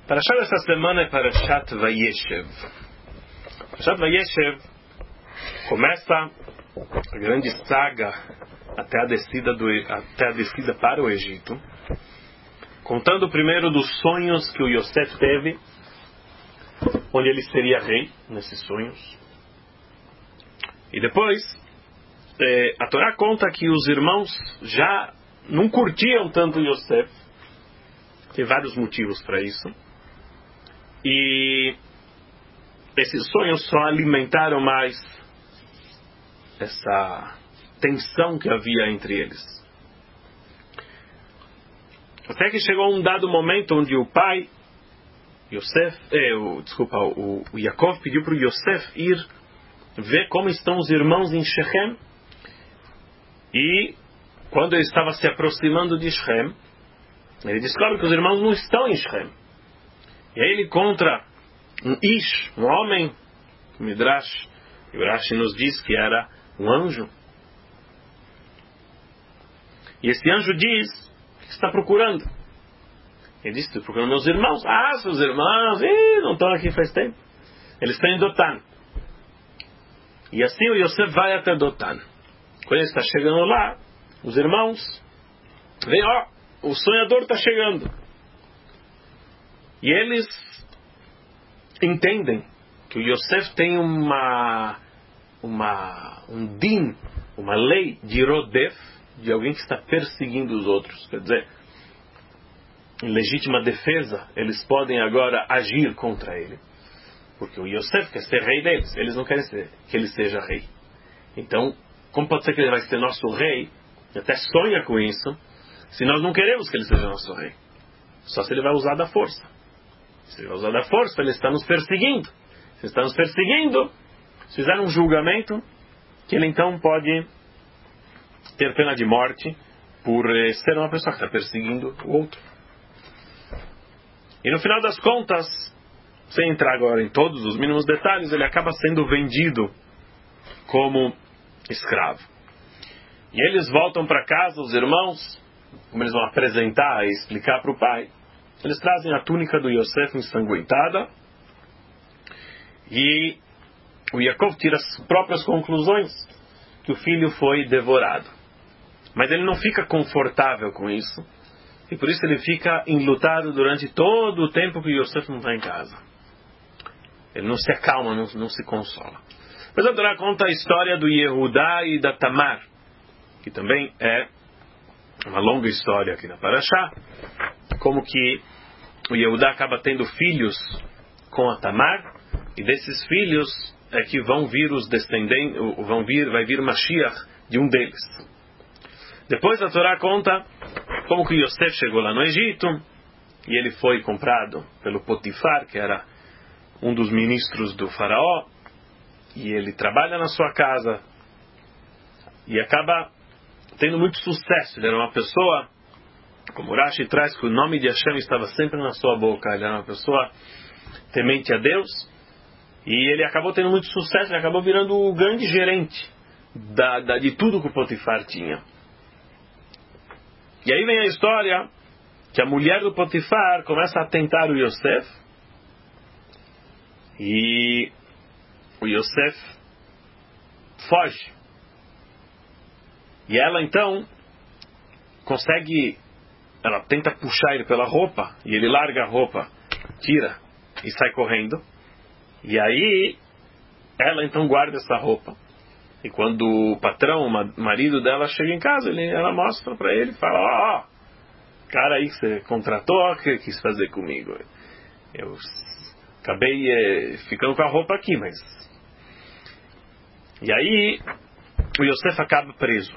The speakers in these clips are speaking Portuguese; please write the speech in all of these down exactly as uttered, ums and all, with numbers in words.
Parashat dessa semana é Parashat Vayeshev. Parashat Vayeshev começa a grande saga até a descida, do, até a descida para o Egito, contando primeiro dos sonhos que o Yosef teve, onde ele seria rei, nesses sonhos. E depois, é, a Torá conta que os irmãos já não curtiam tanto Yosef. Tem vários motivos para isso. E esses sonhos só alimentaram mais essa tensão que havia entre eles. Até que chegou um dado momento onde o pai, Yosef, eh, o, desculpa, o, o Yaakov pediu para o Yosef ir ver como estão os irmãos em Shechem. E quando ele estava se aproximando de Shechem, ele descobre que os irmãos não estão em Shechem. E aí ele encontra um Ish, um homem, o Midrash, e o Rashi nos diz que era um anjo. E esse anjo diz: o que você está procurando? Ele diz: estou procurando meus irmãos. Ah, seus irmãos, ih, não estão aqui faz tempo. Eles estão em Dotan. E assim o Yosef vai até Dotan. Quando ele está chegando lá, os irmãos veem: ó, o sonhador está chegando. E eles entendem que o Yosef tem uma, uma um din, uma lei de rodef, de alguém que está perseguindo os outros. Quer dizer, em legítima defesa, eles podem agora agir contra ele. Porque o Yosef quer ser rei deles. Eles não querem ser, que ele seja rei. Então, como pode ser que ele vai ser nosso rei? E até sonha com isso, se nós não queremos que ele seja nosso rei. Só se ele vai usar da força. Se ele vai usar da força, ele está nos perseguindo. Se ele está nos perseguindo, se fizer um julgamento, que ele então pode ter pena de morte por eh, ser uma pessoa que está perseguindo o outro. E no final das contas, sem entrar agora em todos os mínimos detalhes, ele acaba sendo vendido como escravo. E eles voltam para casa, os irmãos, como eles vão apresentar e explicar para o pai, eles trazem a túnica do Yosef ensanguentada e o Yaakov tira as próprias conclusões que o filho foi devorado. Mas ele não fica confortável com isso e por isso ele fica enlutado durante todo o tempo que o Yosef não está em casa. Ele não se acalma, não, não se consola. Mas a Torá conta a história do Yehudá e da Tamar, que também é uma longa história aqui na Parashá, como que o Yehudá acaba tendo filhos com a Tamar, e desses filhos é que vão vir os descendentes, vão vir, vai vir Mashiach de um deles. Depois a Torá conta como que Yosef chegou lá no Egito, e ele foi comprado pelo Potifar, que era um dos ministros do faraó, e ele trabalha na sua casa, e acaba tendo muito sucesso. Ele era uma pessoa, como Rashi traz, que o nome de Hashem estava sempre na sua boca. Ele era uma pessoa temente a Deus. E ele acabou tendo muito sucesso. Ele acabou virando o grande gerente da, da, de tudo que o Potifar tinha. E aí vem a história que a mulher do Potifar começa a tentar o Yosef. E o Yosef foge. E ela então consegue, ela tenta puxar ele pela roupa, e ele larga a roupa, tira e sai correndo. E aí ela então guarda essa roupa. E quando o patrão, o marido dela, chega em casa, ele, ela mostra para ele e fala: ó, oh, cara aí que você contratou, o que quis fazer comigo? Eu acabei é, ficando com a roupa aqui, mas... E aí o Yosef acaba preso.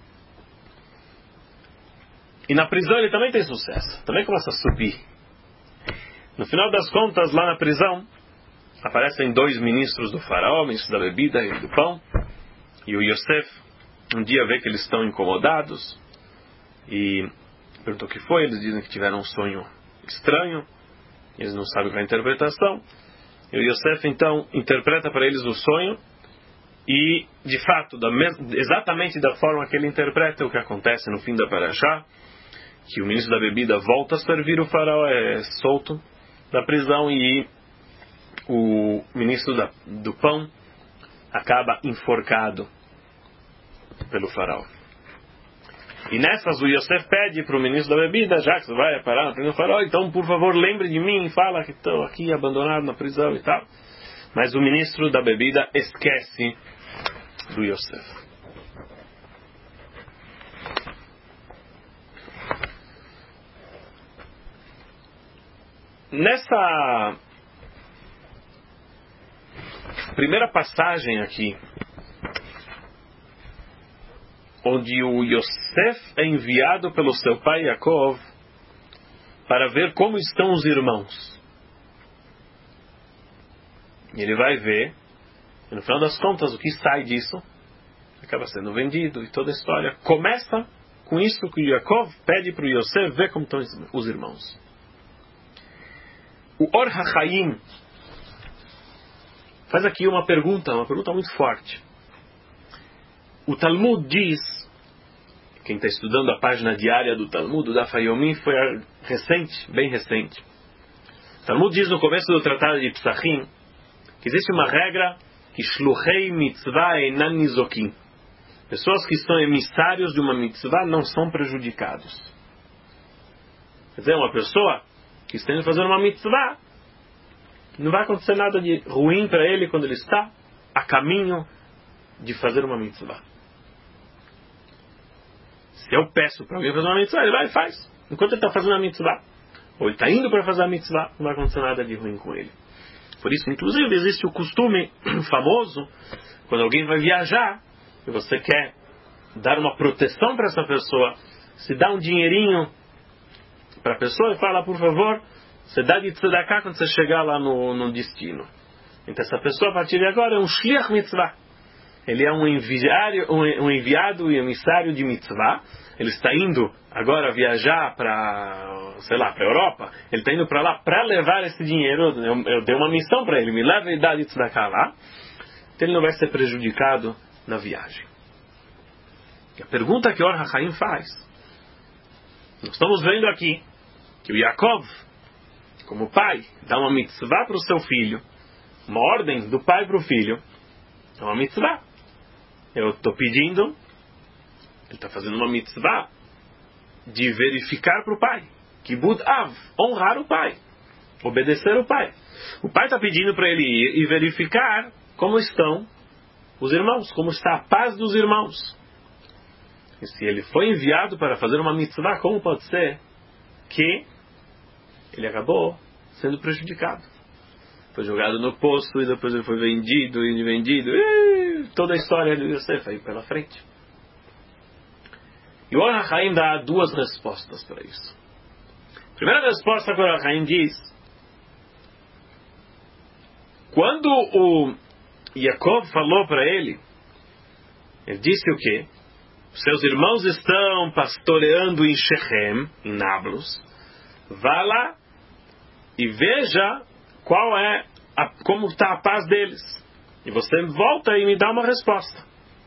E na prisão ele também tem sucesso. Também começa a subir. No final das contas, lá na prisão, aparecem dois ministros do faraó, ministro da bebida e do pão. E o Yosef, um dia vê que eles estão incomodados. E perguntou o que foi. Eles dizem que tiveram um sonho estranho. Eles não sabem qual é a interpretação. E o Yosef, então, interpreta para eles o sonho. E, de fato, da mes- exatamente da forma que ele interpreta, o que acontece no fim da Parashá, que o ministro da bebida volta a servir o faraó, é solto, da prisão e o ministro da, do pão acaba enforcado pelo faraó. E nessas o Yosef pede para o ministro da bebida, já que você vai parar na prisão do faraó, então por favor lembre de mim, fala que estou aqui abandonado na prisão e tal. Mas o ministro da bebida esquece do Yosef. Nessa primeira passagem aqui, onde o Yosef é enviado pelo seu pai Yaakov para ver como estão os irmãos. E ele vai ver, e no final das contas, o que sai disso acaba sendo vendido, e toda a história começa com isso que o Yaakov pede para o Yosef ver como estão os irmãos. O Or HaChaim faz aqui uma pergunta, uma pergunta muito forte. O Talmud diz, quem está estudando a página diária do Talmud, do Daf Yomi, foi recente, bem recente. O Talmud diz no começo do Tratado de Psachim que existe uma regra que Shluchei Mitzvah Einan Nizokim. Pessoas que são emissários de uma mitzvah não são prejudicados. Quer dizer, uma pessoa que está indo fazer uma mitzvah, não vai acontecer nada de ruim para ele quando ele está a caminho de fazer uma mitzvah. Se eu peço para alguém fazer uma mitzvah, ele vai e faz. Enquanto ele está fazendo a mitzvah, ou ele está indo para fazer a mitzvah, não vai acontecer nada de ruim com ele. Por isso, inclusive, existe o costume famoso, quando alguém vai viajar, e você quer dar uma proteção para essa pessoa, se dá um dinheirinho para a pessoa e fala, por favor, você dá de tzedakah quando você chegar lá no, no destino. Então essa pessoa, a partir de agora, é um shliach mitzvah. Ele é um, enviário, um, um enviado e emissário de mitzvah. Ele está indo agora viajar para, sei lá, para a Europa. Ele está indo para lá para levar esse dinheiro. Eu, eu dei uma missão para ele, me leva e dá de tzedakah lá. Então ele não vai ser prejudicado na viagem. E a pergunta que o Or HaChaim faz, nós estamos vendo aqui que o Yaakov, como pai, dá uma mitzvah para o seu filho, uma ordem do pai para o filho, é uma mitzvah. Eu estou pedindo, ele está fazendo uma mitzvah de verificar para o pai, Kibud Av, honrar o pai, obedecer o pai. O pai está pedindo para ele ir e verificar como estão os irmãos, como está a paz dos irmãos. E se ele foi enviado para fazer uma mitzvah, como pode ser que ele acabou sendo prejudicado? Foi jogado no poço e depois ele foi vendido e vendido. E toda a história do Yosef aí pela frente. E o Or HaChaim dá duas respostas para isso. A primeira resposta que o Or HaChaim diz: quando o Yaakov falou para ele, ele disse o quê? Seus irmãos estão pastoreando em Shechem, em Nablus. Vá lá e veja qual é a, como está a paz deles. E você volta e me dá uma resposta.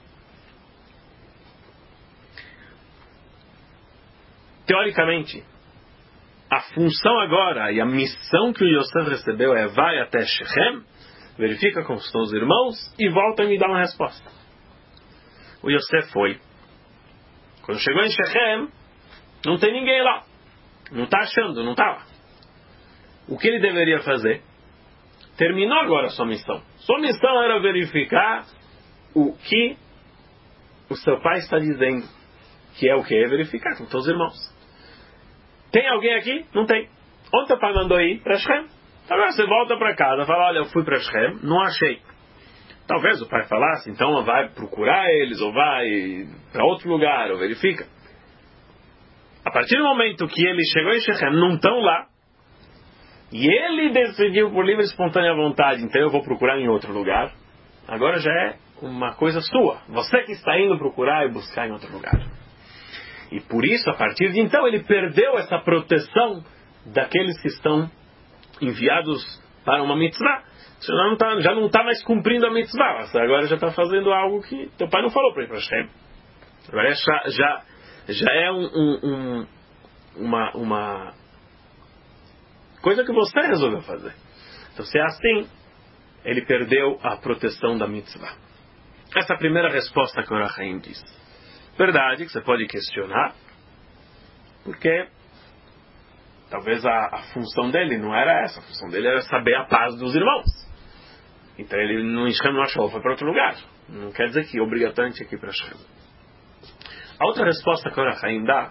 Teoricamente, a função agora e a missão que o Yosef recebeu é: vai até Shechem, verifica como estão os irmãos e volta e me dá uma resposta. O Yosef foi. Quando chegou em Shechem, não tem ninguém lá. Não está achando, não está lá. O que ele deveria fazer? Terminou agora a sua missão. Sua missão era verificar o que o seu pai está dizendo. Que é o que? É verificar com todos os irmãos. Tem alguém aqui? Não tem. Onde teu pai mandou ir? Para Shechem. Agora você volta para casa e fala: olha, eu fui para Shechem, não achei. Talvez o pai falasse: então vai procurar eles, ou vai para outro lugar, ou verifica. A partir do momento que ele chegou em Shechem, não estão lá, e ele decidiu por livre e espontânea vontade: então eu vou procurar em outro lugar. Agora já é uma coisa sua. Você que está indo procurar e buscar em outro lugar. E por isso, a partir de então, ele perdeu essa proteção daqueles que estão enviados para uma mitzvah. Você já não está já não tá mais cumprindo a mitzvah. Você agora já está fazendo algo que teu pai não falou para ir para Hashem. Agora já, já, já é um, um, um, uma... uma coisa que você resolveu fazer. Então, se é assim, ele perdeu a proteção da mitzvah. Essa é a primeira resposta que o Ohr HaChaim diz. Verdade que você pode questionar, porque talvez a, a função dele não era essa. A função dele era saber a paz dos irmãos. Então ele não não achou, foi para outro lugar. Não quer dizer que é obrigatoriamente aqui para Shem. A outra resposta que o Ohr HaChaim dá,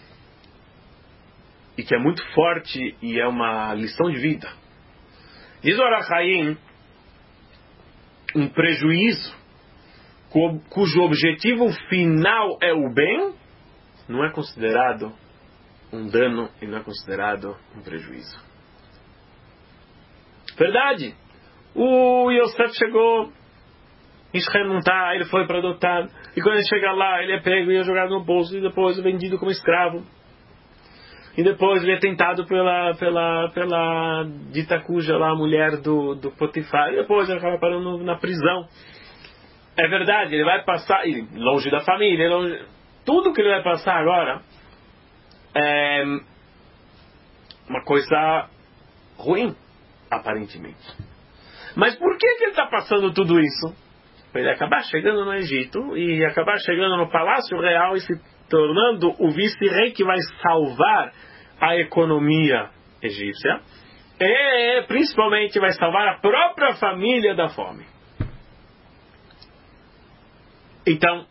e que é muito forte e é uma lição de vida. Diz o Ohr HaChaim, um prejuízo cujo objetivo final é o bem, não é considerado um dano e não é considerado um prejuízo. Verdade. O Yosef chegou, Israel não está, ele foi para adotar, e quando ele chega lá, ele é pego e é jogado no bolso, e depois é vendido como escravo. E depois ele é tentado pela, pela, pela dita cuja lá, a mulher do, do Potifar, e depois ele acaba parando na prisão. É verdade, ele vai passar, longe da família, longe, tudo que ele vai passar agora é uma coisa ruim, aparentemente. Mas por que, que ele está passando tudo isso? Para ele acabar chegando no Egito e acabar chegando no Palácio Real e se tornando o vice-rei que vai salvar a economia egípcia e principalmente vai salvar a própria família da fome. Então,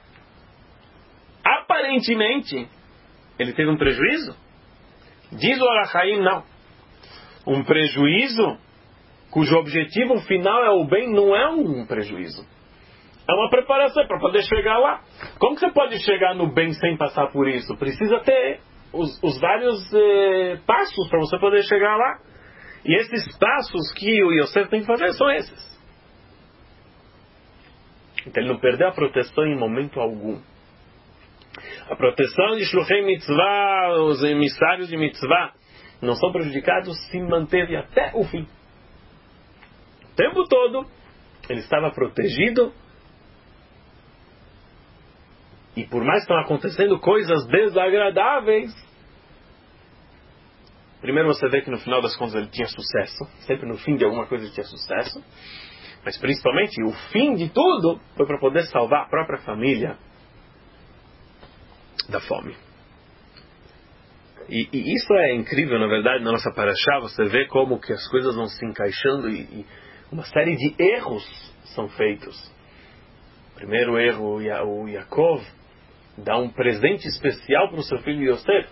aparentemente, ele teve um prejuízo? Diz o Ohr HaChaim, não. Um prejuízo cujo objetivo final é o bem não é um prejuízo. É uma preparação para poder chegar lá. Como que você pode chegar no bem sem passar por isso? Precisa ter os, os vários eh, passos para você poder chegar lá. E esses passos que o Yosef tem que fazer são esses. Então ele não perdeu a proteção em momento algum. A proteção de Shluchei Mitzvah, os emissários de Mitzvah, não são prejudicados, se manteve até o fim. O tempo todo ele estava protegido. E por mais que estão acontecendo coisas desagradáveis, primeiro você vê que no final das contas ele tinha sucesso. Sempre no fim de alguma coisa ele tinha sucesso. Mas principalmente o fim de tudo foi para poder salvar a própria família da fome. E, e isso é incrível, na verdade, na nossa paraxá. Você vê como que as coisas vão se encaixando e, e uma série de erros são feitos. Primeiro erro, o Yaakov dá um presente especial para o seu filho Yosef.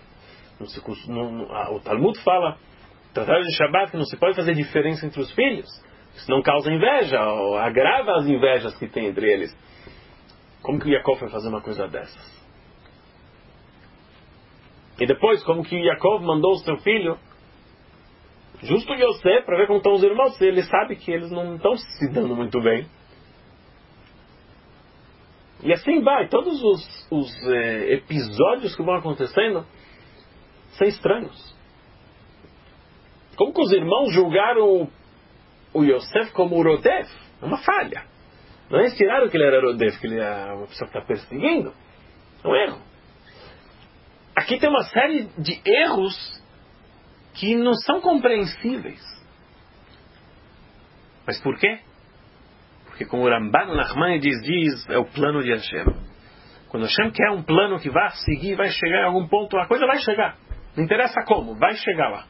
O Talmud fala, tratado de Shabbat, que não se pode fazer diferença entre os filhos. Isso não causa inveja, ou agrava as invejas que tem entre eles. Como que o Yaakov vai fazer uma coisa dessas? E depois, como que Yaakov mandou o seu filho, justo Yosef, para ver como estão os irmãos, se ele sabe que eles não estão se dando muito bem. E assim vai, todos os, os eh, episódios que vão acontecendo são estranhos. Como que os irmãos julgaram o Yosef como o Rodef? É uma falha. Não é tiraram que ele era Rodef, que ele é uma pessoa que está perseguindo. É um erro. Aqui tem uma série de erros que não são compreensíveis. Mas por quê? Porque como o Ramban Nachmanides diz, é o plano de Hashem. Quando Hashem quer um plano que vai seguir, vai chegar em algum ponto, a coisa vai chegar. Não interessa como, vai chegar lá.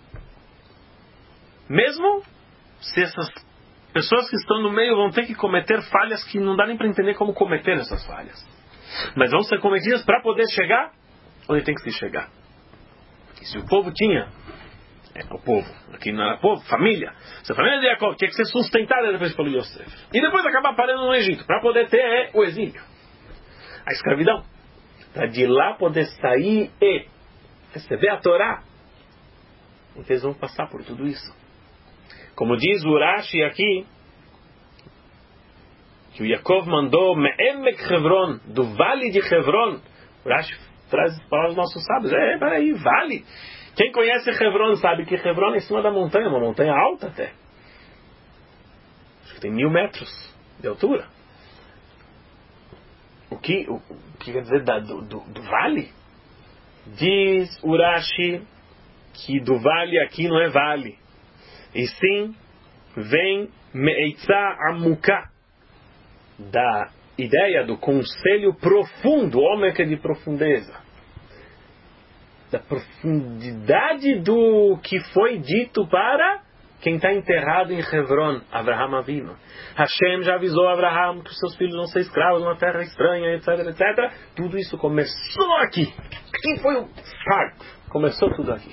Mesmo se essas pessoas que estão no meio vão ter que cometer falhas que não dá nem para entender como cometer essas falhas. Mas vão ser cometidas para poder chegar onde tem que se chegar. E se o povo tinha, é, o povo, aqui não era povo, família, se a família de Jacob tinha que ser sustentada depois pelo Yosef, e depois acabar parando no Egito, para poder ter é, o exílio, a escravidão, para de lá poder sair e receber a Torá, então eles vão passar por tudo isso. Como diz o Rashi aqui, que o Yaakov mandou Me'emek Hebron, do vale de Hebron. O Rashi traz para os nossos sábios, é, peraí, vale. Quem conhece Hebron sabe que Hebron é em cima da montanha, uma montanha alta até. Acho que tem mil metros de altura. O que, o, o que quer dizer da, do, do, do vale? Diz o Rashi que do vale aqui não é vale, e sim vem me'eitzá amuká, da ideia do conselho profundo, homem que é de profundeza, da profundidade do que foi dito para quem está enterrado em Hebron, Abraham Avinu. Hashem já avisou a Abraham que os seus filhos vão ser escravos numa terra estranha, etc, etcétera. Tudo isso começou aqui. Aqui foi o start. Começou tudo aqui.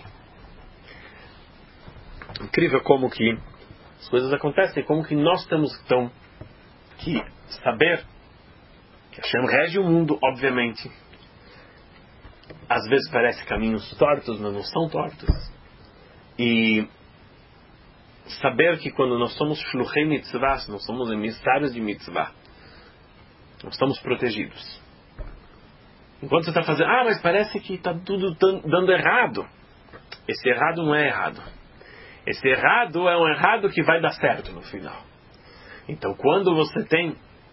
Incrível como que as coisas acontecem, como que nós temos então que saber que Hashem rege o mundo, obviamente. Às vezes parece caminhos tortos, mas não são tortos. E saber que quando nós somos shluchei mitzvah, nós somos emissários de mitzvah, nós estamos protegidos. Enquanto você está fazendo, ah, mas parece que está tudo dando errado. Esse errado não é errado. Esse errado é um errado que vai dar certo no final. Então, quando você tem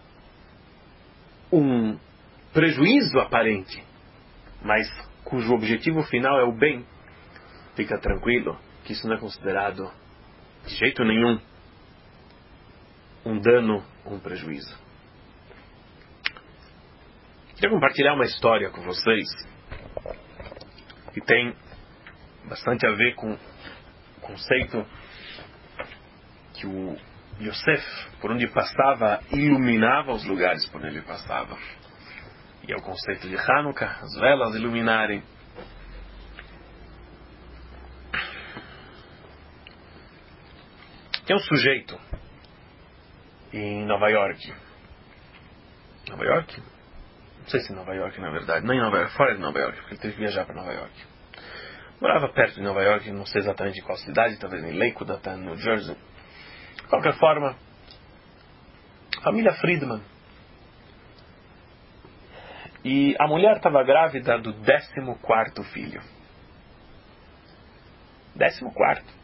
um prejuízo aparente, mas cujo objetivo final é o bem, fica tranquilo que isso não é considerado de jeito nenhum um dano ou um prejuízo. Queria compartilhar uma história com vocês que tem bastante a ver com o conceito que o Yosef, por onde passava, iluminava os lugares por onde ele passava. E é o conceito de Hanukkah, as velas iluminarem. Tem um sujeito em Nova York. Nova York? Não sei se em Nova York, na verdade. Não em Nova York, fora de Nova York, porque ele teve que viajar para Nova York. Morava perto de Nova York, não sei exatamente em qual cidade, talvez em Lakewood, até em New Jersey. De qualquer forma, família Friedman. E a mulher estava grávida do décimo quarto filho. Décimo quarto.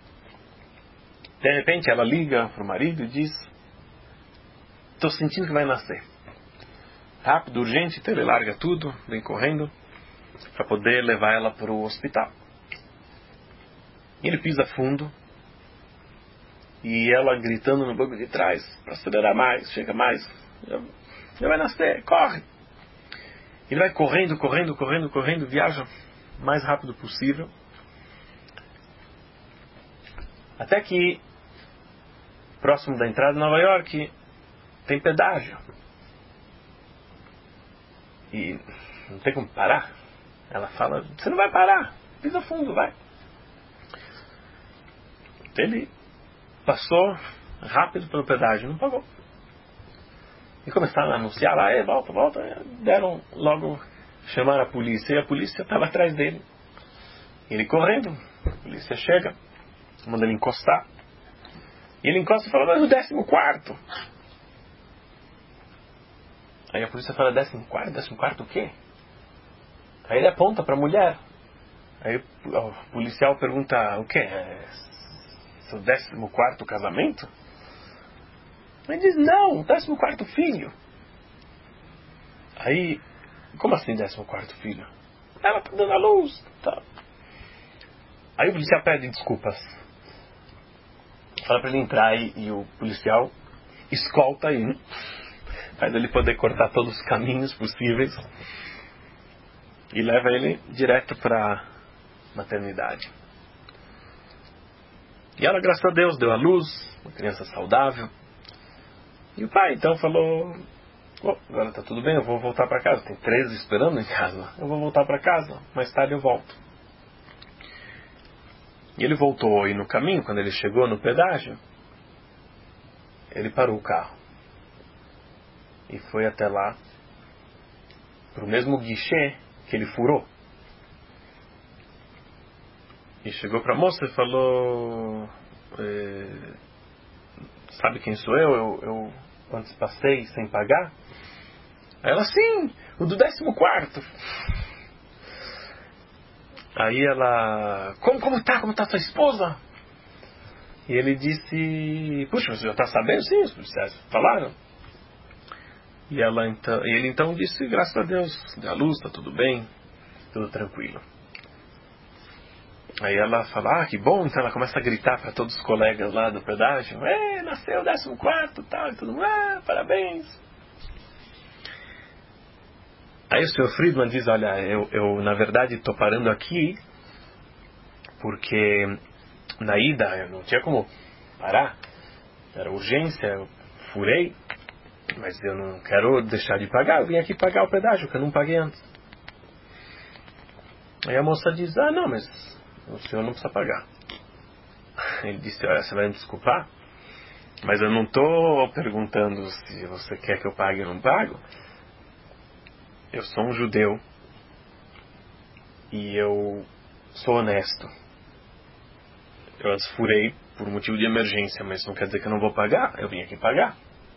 De repente ela liga para o marido e diz: estou sentindo que vai nascer. Rápido, urgente, então ele larga tudo, vem correndo para poder levar ela para o hospital. E ele pisa fundo e ela gritando no banco de trás para acelerar mais, chega mais, já, já vai nascer, corre. Ele vai correndo, correndo, correndo, correndo, viaja o mais rápido possível, até que próximo da entrada de Nova York tem pedágio e não tem como parar. Ela fala: você não vai parar, pisa fundo, vai. Ele passou rápido pelo pedágio, não pagou. E começaram a anunciar lá: ei, volta, volta. Deram logo, chamaram a polícia, e a polícia estava atrás dele. Ele correndo, a polícia chega, manda ele encostar. E ele encosta e fala: mas o décimo quarto. Aí a polícia fala: décimo quarto? Décimo quarto o quê? Aí ele aponta para a mulher. Aí o policial pergunta: o quê? É seu décimo quarto casamento? Ele diz: não, décimo quarto filho. Aí, como assim décimo quarto filho? Ela está dando a luz. Tá. Aí o policial pede desculpas. Fala para ele entrar e, e o policial escolta ele. Faz ele poder cortar todos os caminhos possíveis. E leva ele direto para a maternidade. E ela, graças a Deus, deu à luz, uma criança saudável. E o pai então falou: oh, agora está tudo bem, eu vou voltar para casa. Tem treze esperando em casa. Eu vou voltar para casa, mais tarde eu volto. E ele voltou, e no caminho, quando ele chegou no pedágio, ele parou o carro. E foi até lá, para o mesmo guichê que ele furou. E chegou para a moça e falou: eh, sabe quem sou eu? Eu, eu antes passei sem pagar. Aí ela: sim, o do décimo quarto. Aí ela: como, como tá? Como tá sua esposa? E ele disse: puxa, você já está sabendo? Sim, os policiais falaram. E ela, então, ele então disse: graças a Deus, deu a luz, está tudo bem, tudo tranquilo. Aí ela fala, ah, que bom. Então ela começa a gritar para todos os colegas lá do pedágio, é, nasceu o décimo quarto, tal, e todo mundo, ah, parabéns. Aí o senhor Friedman diz, olha, eu, eu na verdade estou parando aqui porque na ida eu não tinha como parar, era urgência, eu furei, mas eu não quero deixar de pagar, eu vim aqui pagar o pedágio que eu não paguei antes. Aí a moça diz, ah não, mas o senhor não precisa pagar. Ele disse, olha, você vai me desculpar, mas eu não estou perguntando se você quer que eu pague ou não pago. Eu sou um judeu e eu sou honesto. Eu antes furei por motivo de emergência, mas não quer dizer que eu não vou pagar. Eu vim aqui pagar.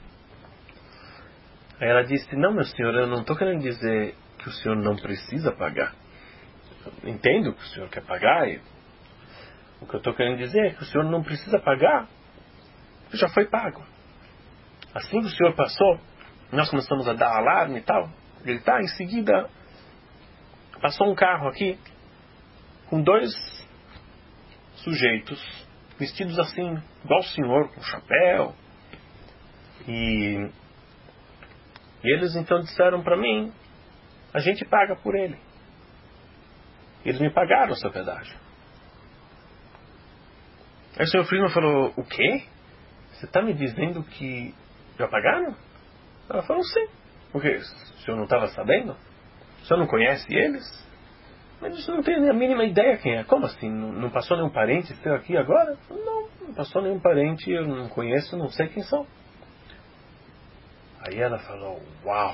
Aí ela disse, não, meu senhor, eu não estou querendo dizer que o senhor não precisa pagar. Eu entendo que o senhor quer pagar. E o que eu estou querendo dizer é que o senhor não precisa pagar, porque já foi pago. Assim que o senhor passou, nós começamos a dar alarme e tal, gritar, em seguida passou um carro aqui com dois sujeitos vestidos assim, igual o senhor, com chapéu. E, e eles então disseram para mim, a gente paga por ele. Eles me pagaram o seu pedágio. Aí o senhor Friedman falou, o quê? Você está me dizendo que já pagaram? Ela falou, sim. Por quê? O senhor não estava sabendo? O senhor não conhece eles? Mas você não tem nem a mínima ideia quem é. Como assim? Não, não passou nenhum parente seu aqui agora? Não, não passou nenhum parente, eu não conheço, não sei quem são. Aí ela falou, uau,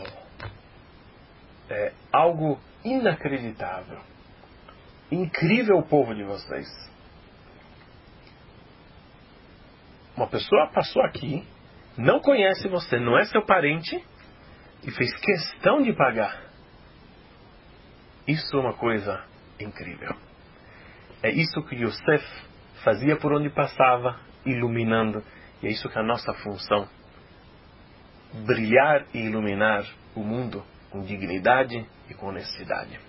é algo inacreditável. Incrível o povo de vocês. Uma pessoa passou aqui, não conhece você, não é seu parente, e fez questão de pagar. Isso é uma coisa incrível. É isso que Yosef fazia por onde passava, iluminando. E é isso que é a nossa função. Brilhar e iluminar o mundo com dignidade e com honestidade.